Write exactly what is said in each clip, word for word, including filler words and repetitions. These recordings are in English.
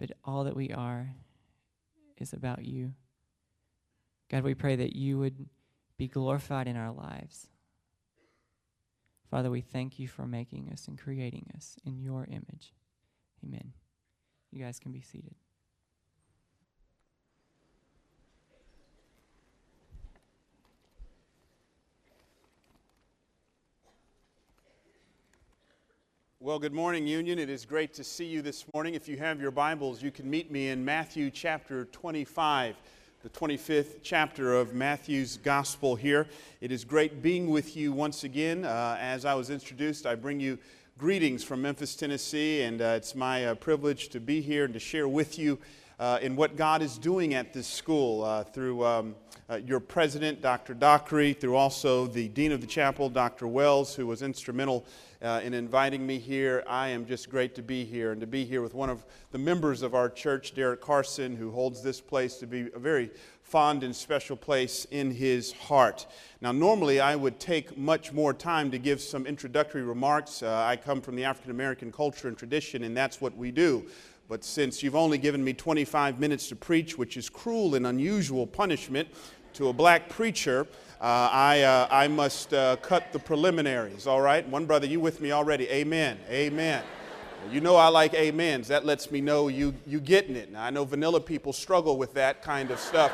but all that we are is about you. God, we pray that you would be glorified in our lives. Father, we thank you for making us and creating us in your image. Amen. You guys can be seated. Well, good morning, Union. It is great to see you this morning. If you have your Bibles, you can meet me in Matthew chapter twenty-five, the twenty-fifth chapter of Matthew's Gospel here. It is great being with you once again. Uh, as I was introduced, I bring you greetings from Memphis, Tennessee, and uh, it's my uh, privilege to be here and to share with you uh, in what God is doing at this school uh, through um, uh, your president, Doctor Dockery, through also the dean of the chapel, Doctor Wells, who was instrumental Uh, in inviting me here. I am just great to be here and to be here with one of the members of our church, Derek Carson, who holds this place to be a very fond and special place in his heart. Now, normally I would take much more time to give some introductory remarks. Uh, I come from the African American culture and tradition, and that's what we do. But since you've only given me twenty-five minutes to preach, which is cruel and unusual punishment to a black preacher, Uh, I uh, I must uh, cut the preliminaries, all right? One brother, you with me already? Amen, amen. You know I like amens. That lets me know you you getting it. Now, I know vanilla people struggle with that kind of stuff,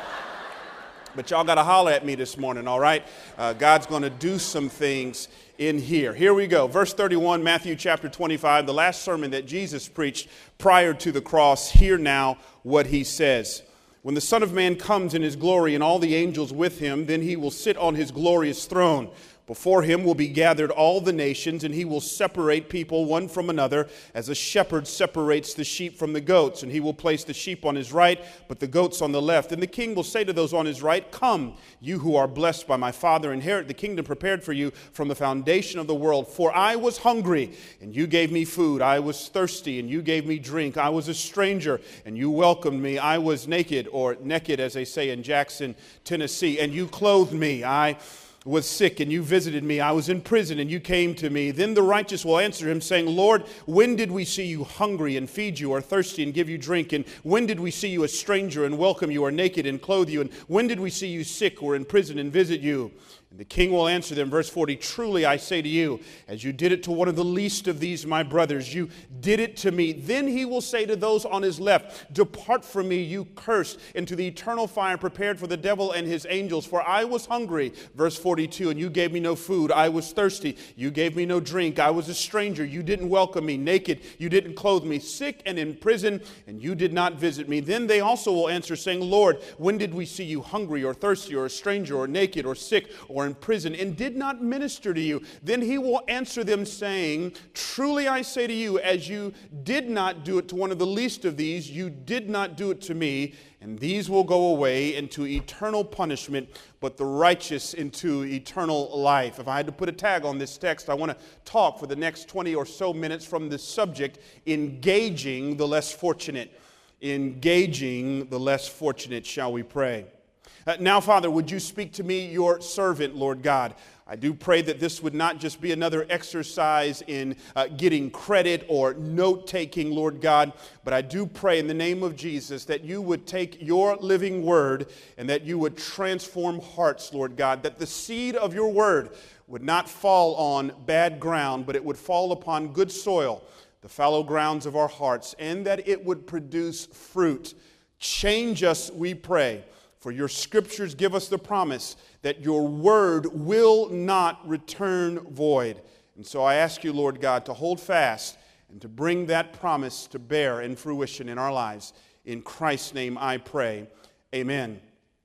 but y'all got to holler at me this morning, all right? Uh, God's going to do some things in here. Here we go. Verse thirty-one, Matthew chapter twenty-five, the last sermon that Jesus preached prior to the cross. Hear now what he says. When the Son of Man comes in his glory and all the angels with him, then he will sit on his glorious throne. Before him will be gathered all the nations, and he will separate people one from another, as a shepherd separates the sheep from the goats. And he will place the sheep on his right, but the goats on the left. And the king will say to those on his right, "Come, you who are blessed by my Father, inherit the kingdom prepared for you from the foundation of the world. For I was hungry, and you gave me food. I was thirsty, and you gave me drink. I was a stranger, and you welcomed me. I was naked," or naked as they say in Jackson, Tennessee, "and you clothed me. I was sick, and you visited me. I was in prison, and you came to me." Then the righteous will answer him, saying, "Lord, when did we see you hungry and feed you, or thirsty and give you drink? And when did we see you a stranger and welcome you, or naked and clothe you? And when did we see you sick or in prison and visit you?" And the king will answer them, verse forty, "Truly I say to you, as you did it to one of the least of these my brothers, you did it to me." Then he will say to those on his left, "Depart from me, you cursed, into the eternal fire prepared for the devil and his angels. For I was hungry," verse forty-two, "and you gave me no food. I was thirsty. You gave me no drink. I was a stranger. You didn't welcome me. Naked. You didn't clothe me. Sick and in prison, and you did not visit me." Then they also will answer, saying, "Lord, when did we see you hungry or thirsty or a stranger or naked or sick or in prison, and did not minister to you?" Then he will answer them, saying, "Truly I say to you, as you did not do it to one of the least of these, you did not do it to me. And these will go away into eternal punishment, but the righteous into eternal life." If I had to put a tag on this text, I want to talk for the next twenty or so minutes from this subject, engaging the less fortunate. Engaging the less fortunate. Shall we pray? Uh, now, Father, would you speak to me, your servant, Lord God? I do pray that this would not just be another exercise in uh, getting credit or note-taking, Lord God, but I do pray in the name of Jesus that you would take your living word and that you would transform hearts, Lord God, that the seed of your word would not fall on bad ground, but it would fall upon good soil, the fallow grounds of our hearts, and that it would produce fruit. Change us, we pray. For your scriptures give us the promise that your word will not return void. And so I ask you, Lord God, to hold fast and to bring that promise to bear in fruition in our lives. In Christ's name I pray. Amen.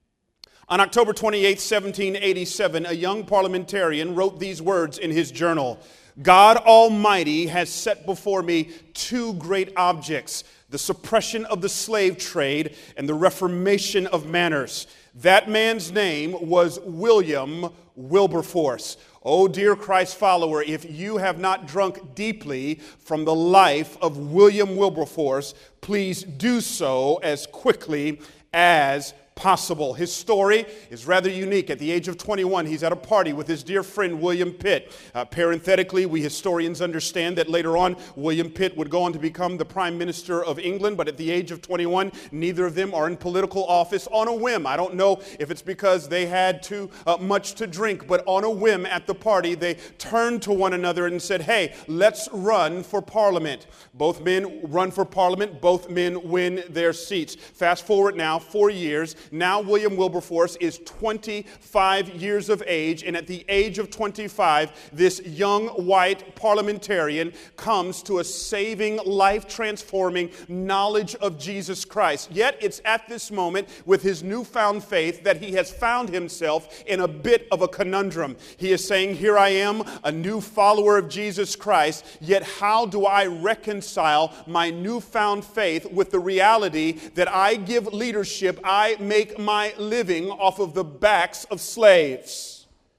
On October twenty-eighth, seventeen eighty-seven, a young parliamentarian wrote these words in his journal: "God Almighty has set before me two great objects, the suppression of the slave trade and the reformation of manners." That man's name was William Wilberforce. Oh, dear Christ follower, if you have not drunk deeply from the life of William Wilberforce, please do so as quickly as possible. His story is rather unique. At the age of twenty-one, he's at a party with his dear friend William Pitt. Uh, parenthetically, we historians understand that later on, William Pitt would go on to become the Prime Minister of England, but at the age of twenty-one, neither of them are in political office on a whim. I don't know if it's because they had too uh, much to drink, but on a whim at the party, they turned to one another and said, hey, let's run for Parliament. Both men run for Parliament. Both men win their seats. Fast forward now, four years. Now William Wilberforce is twenty-five years of age, and at the age of twenty-five, this young white parliamentarian comes to a saving, life-transforming knowledge of Jesus Christ. Yet it's at this moment, with his newfound faith, that he has found himself in a bit of a conundrum. He is saying, here I am, a new follower of Jesus Christ, yet how do I reconcile my newfound faith with the reality that I give leadership, I make my living off of the backs of slaves?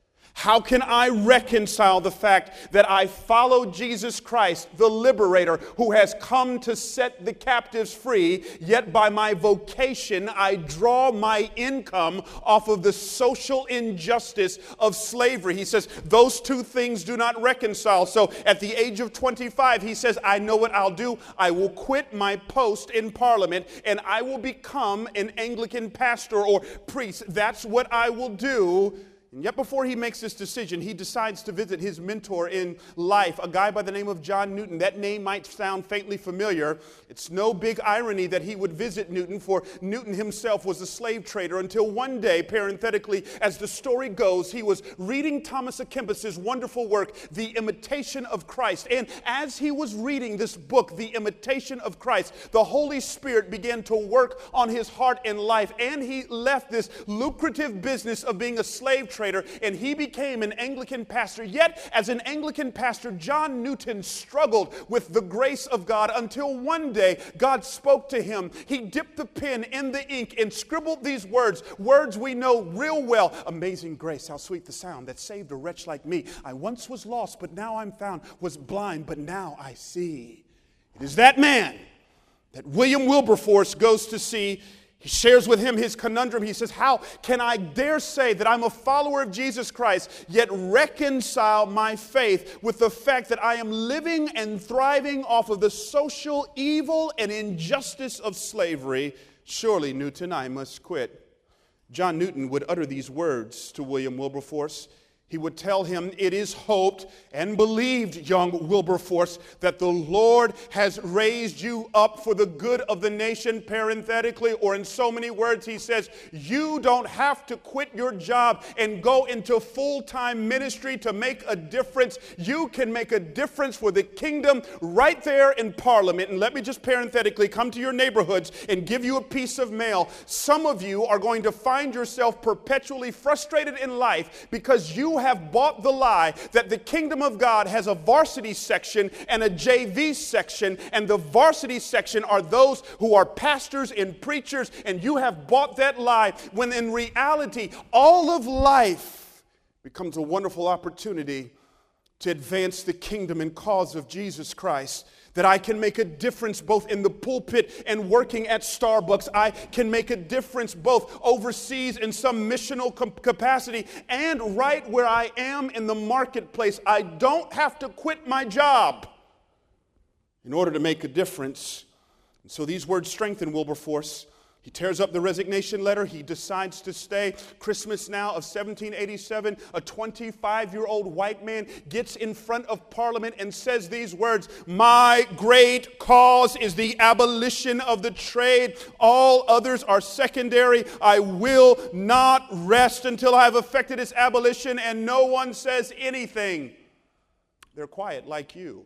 How can I reconcile the fact that I follow Jesus Christ, the liberator, who has come to set the captives free, yet by my vocation I draw my income off of the social injustice of slavery? He says those two things do not reconcile. So at the age of twenty-five, he says, I know what I'll do. I will quit my post in Parliament and I will become an Anglican pastor or priest. That's what I will do. And yet before he makes this decision, he decides to visit his mentor in life, a guy by the name of John Newton. That name might sound faintly familiar. It's no big irony that he would visit Newton, for Newton himself was a slave trader until one day, parenthetically, as the story goes, he was reading Thomas à Kempis's wonderful work, The Imitation of Christ. And as he was reading this book, The Imitation of Christ, the Holy Spirit began to work on his heart and life, and he left this lucrative business of being a slave trader, and he became an Anglican pastor. Yet, as an Anglican pastor, John Newton struggled with the grace of God until one day God spoke to him. He dipped the pen in the ink and scribbled these words, words we know real well. Amazing grace, how sweet the sound that saved a wretch like me. I once was lost, but now I'm found, was blind, but now I see. It is that man that William Wilberforce goes to see. He shares with him his conundrum. He says, how can I dare say that I'm a follower of Jesus Christ, yet reconcile my faith with the fact that I am living and thriving off of the social evil and injustice of slavery? Surely, Newton, I must quit. John Newton would utter these words to William Wilberforce. He would tell him, it is hoped and believed, young Wilberforce, that the Lord has raised you up for the good of the nation, parenthetically, or in so many words, he says, you don't have to quit your job and go into full-time ministry to make a difference. You can make a difference for the kingdom right there in Parliament. And let me just parenthetically come to your neighborhoods and give you a piece of mail. Some of you are going to find yourself perpetually frustrated in life because you have bought the lie that the kingdom of God has a varsity section and a J V section, and the varsity section are those who are pastors and preachers, and you have bought that lie, when in reality all of life becomes a wonderful opportunity to advance the kingdom and cause of Jesus Christ. That I can make a difference both in the pulpit and working at Starbucks. I can make a difference both overseas in some missional capacity and right where I am in the marketplace. I don't have to quit my job in order to make a difference. And so these words strengthen Wilberforce. He tears up the resignation letter. He decides to stay. Christmas now of seventeen eighty-seven, a twenty-five-year-old white man gets in front of Parliament and says these words, my great cause is the abolition of the trade. All others are secondary. I will not rest until I have effected its abolition. And no one says anything. They're quiet like you.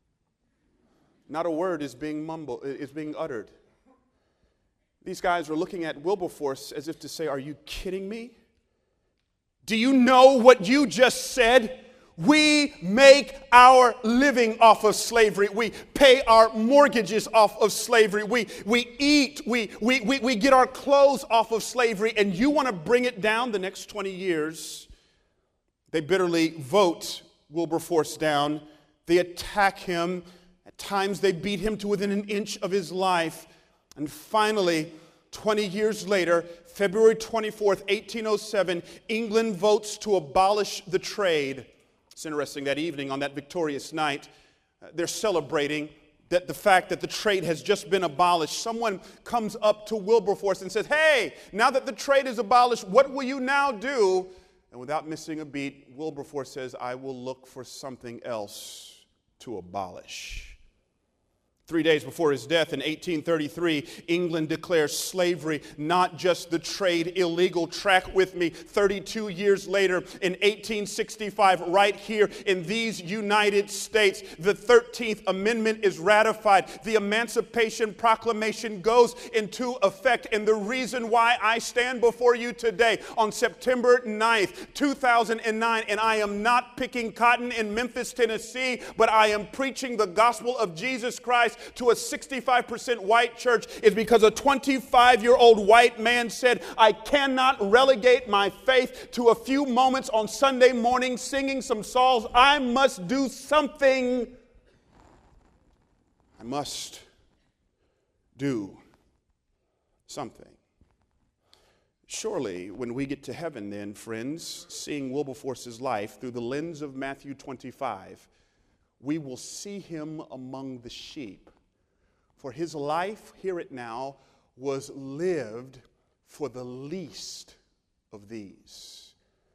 Not a word is being mumbled, is being uttered. These guys are looking at Wilberforce as if to say, are you kidding me? Do you know what you just said? We make our living off of slavery. We pay our mortgages off of slavery. We, we eat. We, we, we, we get our clothes off of slavery. And you want to bring it down the next twenty years. They bitterly vote Wilberforce down. They attack him. At times they beat him to within an inch of his life. And finally, twenty years later, February twenty-fourth, eighteen oh seven, England votes to abolish the trade. It's interesting, that evening on that victorious night, uh, they're celebrating that the fact that the trade has just been abolished. Someone comes up to Wilberforce and says, hey, now that the trade is abolished, what will you now do? And without missing a beat, Wilberforce says, I will look for something else to abolish. Three days before his death in eighteen thirty-three, England declares slavery not just the trade illegal. Track with me, thirty-two years later in eighteen sixty-five, right here in these United States, the thirteenth Amendment is ratified. The Emancipation Proclamation goes into effect. And the reason why I stand before you today on September ninth, two thousand nine, and I am not picking cotton in Memphis, Tennessee, but I am preaching the gospel of Jesus Christ to a sixty-five percent white church, is because a twenty-five-year-old white man said, I cannot relegate my faith to a few moments on Sunday morning singing some psalms. I must do something. I must do something. Surely, when we get to heaven then, friends, seeing Wilberforce's life through the lens of Matthew twenty-five, we will see him among the sheep. For his life, hear it now, was lived for the least of these.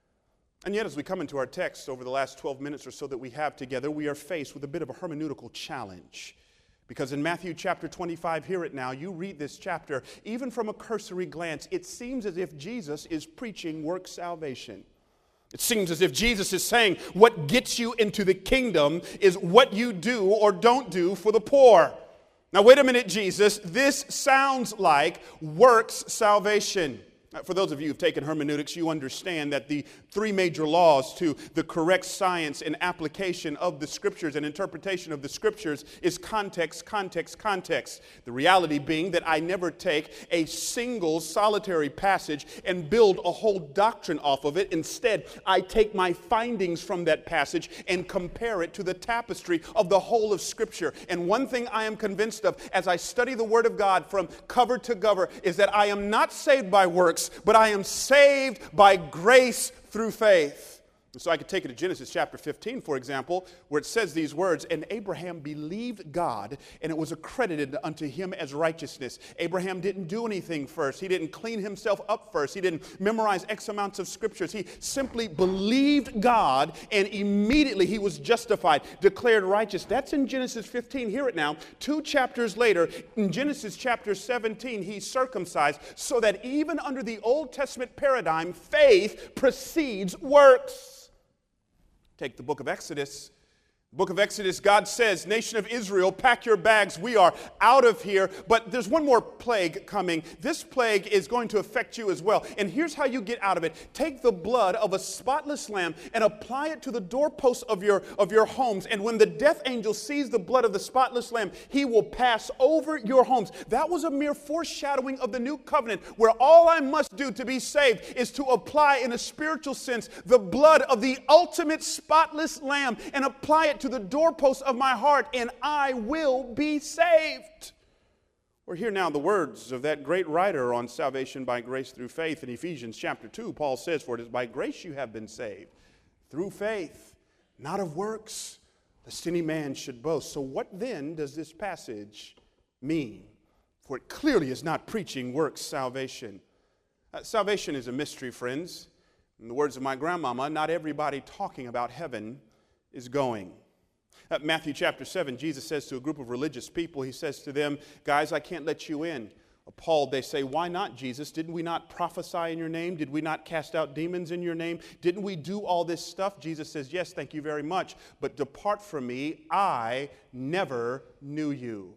And yet, as we come into our text over the last twelve minutes or so that we have together, we are faced with a bit of a hermeneutical challenge. Because in Matthew chapter twenty-five, hear it now, you read this chapter, even from a cursory glance, it seems as if Jesus is preaching work salvation. It seems as if Jesus is saying what gets you into the kingdom is what you do or don't do for the poor. Now, wait a minute, Jesus. This sounds like works salvation. For those of you who've taken hermeneutics, you understand that the three major laws to the correct science and application of the Scriptures and interpretation of the Scriptures is context, context, context. The reality being that I never take a single solitary passage and build a whole doctrine off of it. Instead, I take my findings from that passage and compare it to the tapestry of the whole of Scripture. And one thing I am convinced of as I study the Word of God from cover to cover is that I am not saved by works, but I am saved by grace through faith. And so I could take it to Genesis chapter fifteen, for example, where it says these words, and Abraham believed God, and it was accredited unto him as righteousness. Abraham didn't do anything first. He didn't clean himself up first. He didn't memorize X amounts of scriptures. He simply believed God, and immediately he was justified, declared righteous. That's in Genesis fifteen. Hear it now. Two chapters later, in Genesis chapter seventeen, he's circumcised, so that even under the Old Testament paradigm, faith precedes works. Take the book of Exodus. Book of Exodus, God says, nation of Israel, pack your bags. We are out of here. But there's one more plague coming. This plague is going to affect you as well. And here's how you get out of it. Take the blood of a spotless lamb and apply it to the doorposts of your, of your homes. And when the death angel sees the blood of the spotless lamb, he will pass over your homes. That was a mere foreshadowing of the new covenant, where all I must do to be saved is to apply, in a spiritual sense, the blood of the ultimate spotless lamb and apply it to the doorposts of my heart, and I will be saved. We're here now the words of that great writer on salvation by grace through faith. In Ephesians chapter two, Paul says, for it is by grace you have been saved, through faith, not of works, lest any man should boast. So what then does this passage mean? For it clearly is not preaching works salvation. Uh, salvation is a mystery, friends. In the words of my grandmama, not everybody talking about heaven is going. Uh, Matthew chapter seven, Jesus says to a group of religious people, he says to them, guys, I can't let you in. Appalled, they say, why not, Jesus? Didn't we not prophesy in your name? Did we not cast out demons in your name? Didn't we do all this stuff? Jesus says, yes, thank you very much. But depart from me, I never knew you.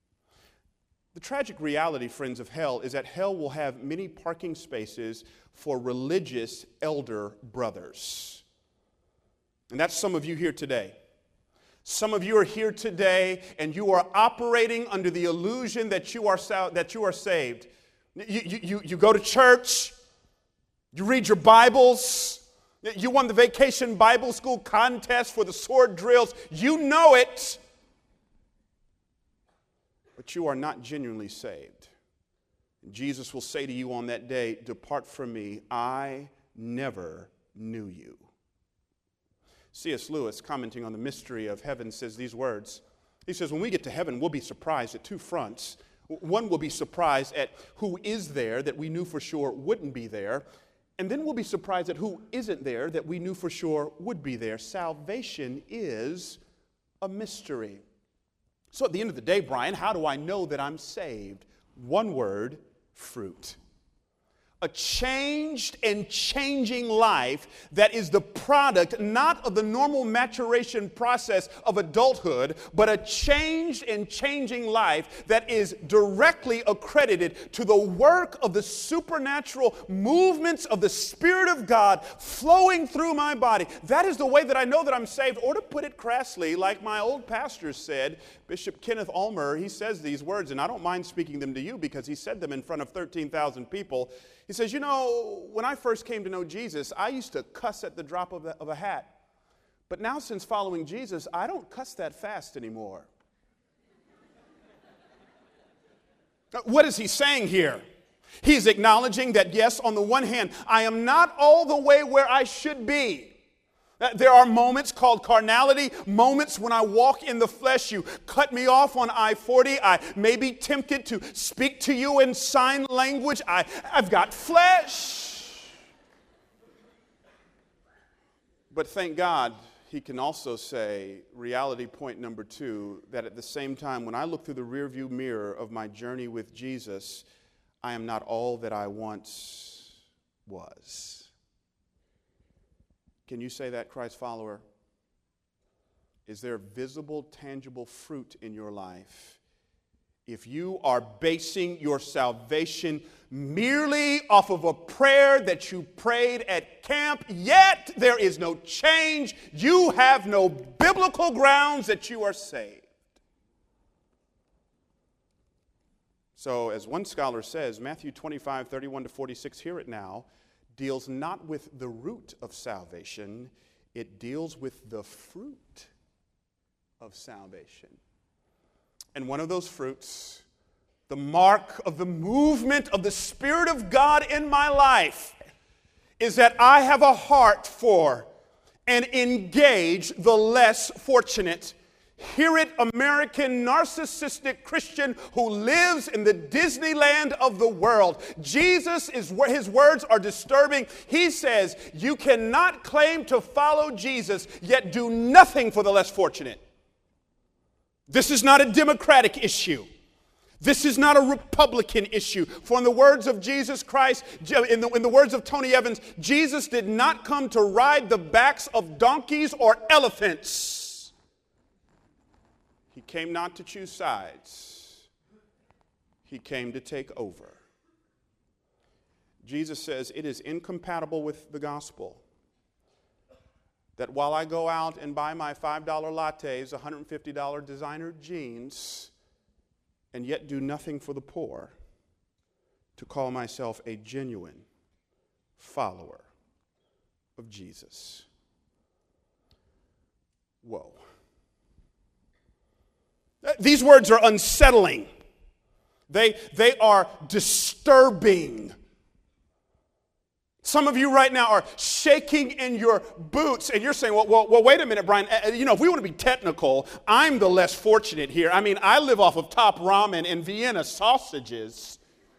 The tragic reality, friends, of hell is that hell will have many parking spaces for religious elder brothers. And that's some of you here today. Some of you are here today and you are operating under the illusion that you are, that you are saved. You, you, you go to church, you read your Bibles, you won the Vacation Bible School contest for the sword drills. You know it, but you are not genuinely saved. Jesus will say to you on that day, "Depart from me, I never knew you." C S Lewis, commenting on the mystery of heaven, says these words. He says, when we get to heaven, we'll be surprised at two fronts. One, will be surprised at who is there that we knew for sure wouldn't be there. And then we'll be surprised at who isn't there that we knew for sure would be there. Salvation is a mystery. So at the end of the day, Brian, how do I know that I'm saved? One word: fruit. A changed and changing life that is the product not of the normal maturation process of adulthood, but a changed and changing life that is directly accredited to the work of the supernatural movements of the Spirit of God flowing through my body. That is the way that I know that I'm saved. Or to put it crassly, like my old pastor said, Bishop Kenneth Ulmer, he says these words, and I don't mind speaking them to you because he said them in front of thirteen thousand people. He says, you know, when I first came to know Jesus, I used to cuss at the drop of a, of a hat. But now since following Jesus, I don't cuss that fast anymore. What is he saying here? He's acknowledging that, yes, on the one hand, I am not all the way where I should be. There are moments called carnality, moments when I walk in the flesh. You cut me off on I forty. I may be tempted to speak to you in sign language. I, I've got flesh. But thank God, he can also say, reality point number two, that at the same time, when I look through the rearview mirror of my journey with Jesus, I am not all that I once was. Can you say that, Christ follower? Is there visible, tangible fruit in your life? If you are basing your salvation merely off of a prayer that you prayed at camp, yet there is no change, you have no biblical grounds that you are saved. So, as one scholar says, Matthew twenty-five, thirty-one to forty-six, hear it now, deals not with the root of salvation, it deals with the fruit of salvation. And one of those fruits, the mark of the movement of the Spirit of God in my life, is that I have a heart for and engage the less fortunate. Hear it, American narcissistic Christian who lives in the Disneyland of the world. Jesus is where his words are disturbing. He says, you cannot claim to follow Jesus, yet do nothing for the less fortunate. This is not a Democratic issue. This is not a Republican issue. For in the words of Jesus Christ, in the, in the words of Tony Evans, Jesus did not come to ride the backs of donkeys or elephants. He came not to choose sides. He came to take over. Jesus says it is incompatible with the gospel that while I go out and buy my five dollar lattes, one hundred fifty dollar designer jeans, and yet do nothing for the poor, to call myself a genuine follower of Jesus. Whoa. These words are unsettling. They, they are disturbing. Some of you right now are shaking in your boots, and you're saying, well, well, well wait a minute, Brian. Uh, you know, if we want to be technical, I'm the less fortunate here. I mean, I live off of Top Ramen and Vienna sausages.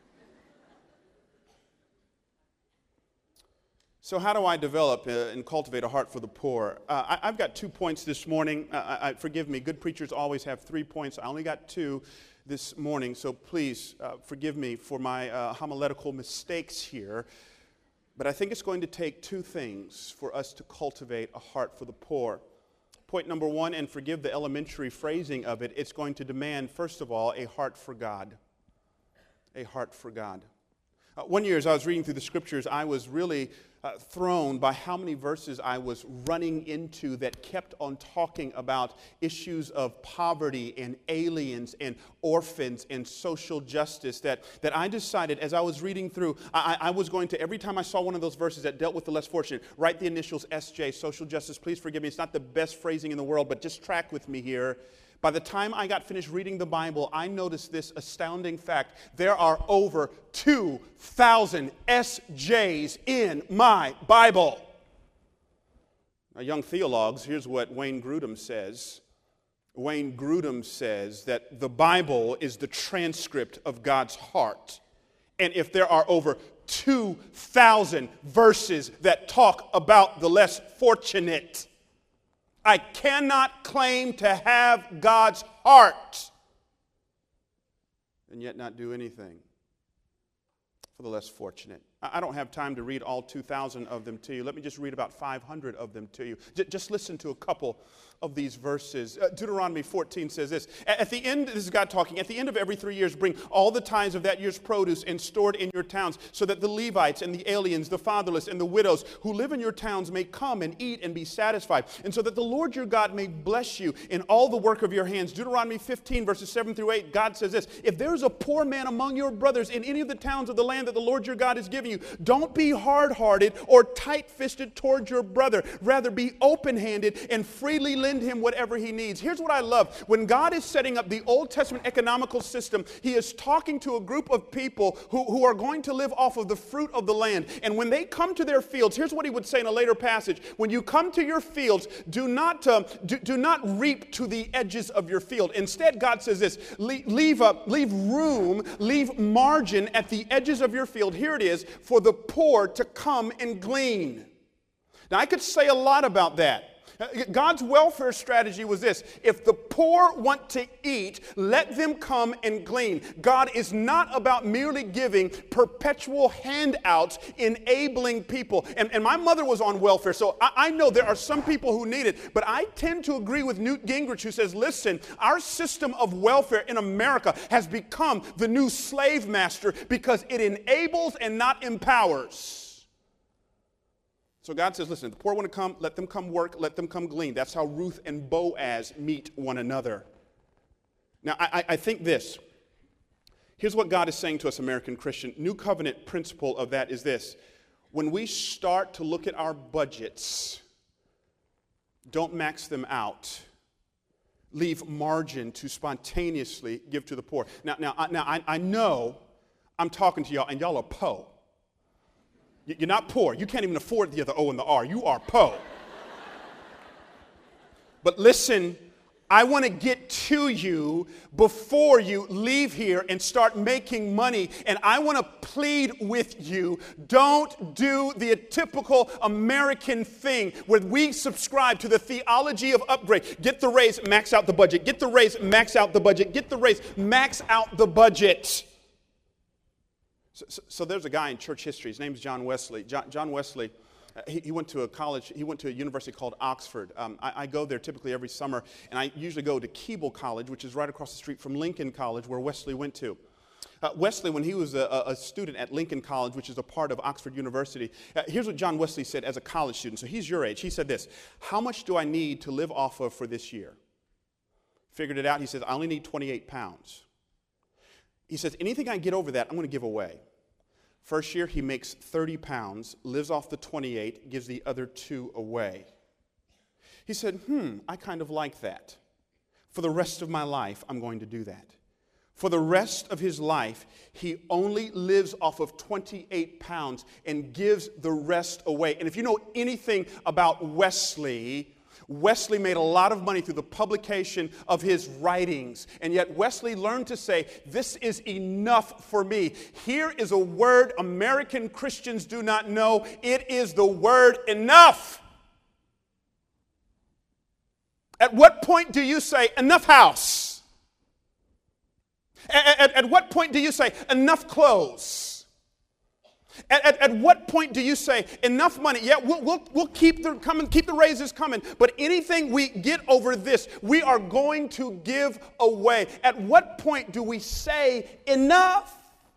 So how do I develop uh, and cultivate a heart for the poor? Uh, I, I've got two points this morning. Uh, I, forgive me, good preachers always have three points. I only got two this morning, so please uh, forgive me for my uh, homiletical mistakes here. But I think it's going to take two things for us to cultivate a heart for the poor. Point number one, and forgive the elementary phrasing of it, it's going to demand, first of all, a heart for God. A heart for God. Uh, one year as I was reading through the scriptures, I was really uh, thrown by how many verses I was running into that kept on talking about issues of poverty and aliens and orphans and social justice that, that I decided as I was reading through, I, I was going to, every time I saw one of those verses that dealt with the less fortunate, write the initials S J, social justice. Please forgive me, it's not the best phrasing in the world, but just track with me here. By the time I got finished reading the Bible, I noticed this astounding fact. There are over two thousand S Js in my Bible. Now, young theologues, here's what Wayne Grudem says. Wayne Grudem says that the Bible is the transcript of God's heart. And if there are over two thousand verses that talk about the less fortunate, I cannot claim to have God's heart and yet not do anything for the less fortunate. I don't have time to read all two thousand of them to you. Let me just read about five hundred of them to you. J- just listen to a couple of these verses. Uh, Deuteronomy fourteen says this. At the end, this is God talking, at the end of every three years, bring all the tithes of that year's produce and store it in your towns, so that the Levites and the aliens, the fatherless and the widows who live in your towns may come and eat and be satisfied, and so that the Lord your God may bless you in all the work of your hands. Deuteronomy fifteen, verses seven through eight, God says this. If there is a poor man among your brothers in any of the towns of the land that the Lord your God is giving you, don't be hard-hearted or tight-fisted towards your brother. Rather, be open-handed and freely lend him whatever he needs. Here's what I love. When God is setting up the Old Testament economical system, he is talking to a group of people who, who are going to live off of the fruit of the land. And when they come to their fields, here's what he would say in a later passage. When you come to your fields, do not, uh, do, do not reap to the edges of your field. Instead, God says this, leave, leave, uh, leave room, leave margin at the edges of your field. Here it is, for the poor to come and glean. Now, I could say a lot about that. God's welfare strategy was this. If the poor want to eat, let them come and glean. God is not about merely giving perpetual handouts, enabling people. And, and my mother was on welfare, so I, I know there are some people who need it. But I tend to agree with Newt Gingrich, who says, listen, our system of welfare in America has become the new slave master because it enables and not empowers. So God says, listen, if the poor want to come, let them come work, let them come glean. That's how Ruth and Boaz meet one another. Now, I, I think this. Here's what God is saying to us, American Christian. New covenant principle of that is this. When we start to look at our budgets, don't max them out. Leave margin to spontaneously give to the poor. Now, now, now I, I know I'm talking to y'all, and y'all are po. You're not poor. You can't even afford the other O and the R. You are po. But listen, I want to get to you before you leave here and start making money. And I want to plead with you, don't do the typical American thing where we subscribe to the theology of upgrade. Get the raise, max out the budget. Get the raise, max out the budget. Get the raise, max out the budget. So, so, so there's a guy in church history. His name's John Wesley. John, John Wesley, uh, he, he went to a college. He went to a university called Oxford. Um, I, I go there typically every summer, and I usually go to Keble College, which is right across the street from Lincoln College, where Wesley went to. Uh, Wesley, when he was a, a student at Lincoln College, which is a part of Oxford University, uh, here's what John Wesley said as a college student. So he's your age. He said this, how much do I need to live off of for this year? Figured it out. He says, I only need twenty-eight pounds. He says, anything I get over that, I'm going to give away. First year, he makes thirty pounds, lives off the twenty-eight, gives the other two away. He said, hmm, I kind of like that. For the rest of my life, I'm going to do that. For the rest of his life, he only lives off of twenty-eight pounds and gives the rest away. And if you know anything about Wesley, Wesley made a lot of money through the publication of his writings. And yet Wesley learned to say, this is enough for me. Here is a word American Christians do not know. It is the word enough. At what point do you say, enough house? At, at, at what point do you say, enough clothes? At, at, at what point do you say, enough money? Yeah, we'll, we'll, we'll keep the coming, keep the raises coming, but anything we get over this, we are going to give away. At what point do we say, enough?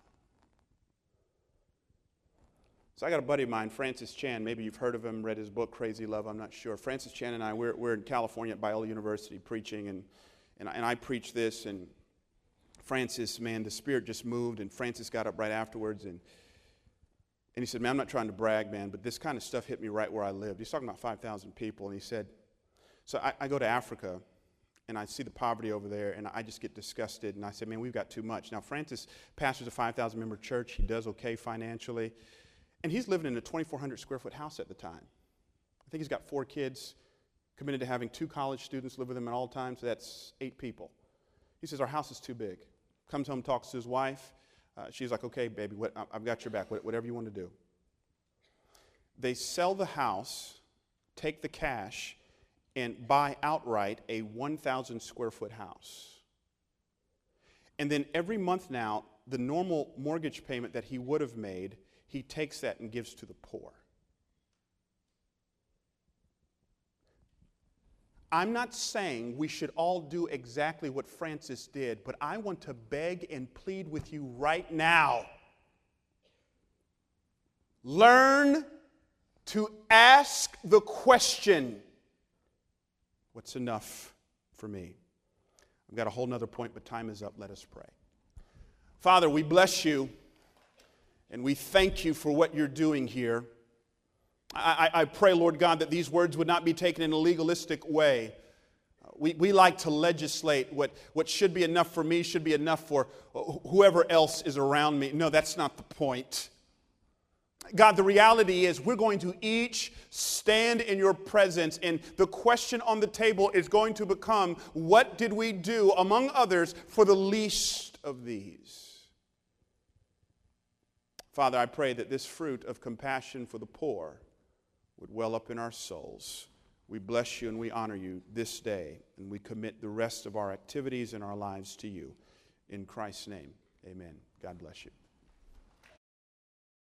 So I got a buddy of mine, Francis Chan. Maybe you've heard of him, read his book, Crazy Love, I'm not sure. Francis Chan and I, we're, we're in California at Biola University preaching, and, and, I, and I preached this, and Francis, man, the Spirit just moved, and Francis got up right afterwards, and And he said, man, I'm not trying to brag, man, but this kind of stuff hit me right where I lived. He's talking about five thousand people. And he said, so I, I go to Africa, And I see the poverty over there, and I just get disgusted. And I say, man, we've got too much. Now, Francis pastors a five thousand member church. He does okay financially. And he's living in a twenty-four hundred square foot house at the time. I think he's got four kids, committed to having two college students live with him at all times. So that's eight people. He says, our house is too big. Comes home, talks to his wife. Uh, she's like, okay, baby, what, I've got your back, whatever you want to do. They sell the house, take the cash, and buy outright a one thousand square foot house. And then every month now, the normal mortgage payment that he would have made, he takes that and gives to the poor. I'm not saying we should all do exactly what Francis did, but I want to beg and plead with you right now. Learn to ask the question, what's enough for me? I've got a whole nother point, but time is up. Let us pray. Father, we bless you, and we thank you for what you're doing here. I, I, I pray, Lord God, that these words would not be taken in a legalistic way. We, we like to legislate what, what should be enough for me should be enough for whoever else is around me. No, that's not the point. God, the reality is we're going to each stand in your presence, and the question on the table is going to become, what did we do, among others, for the least of these? Father, I pray that this fruit of compassion for the poor would well up in our souls. We bless you and we honor you this day, and we commit the rest of our activities and our lives to you. In Christ's name, amen. God bless you.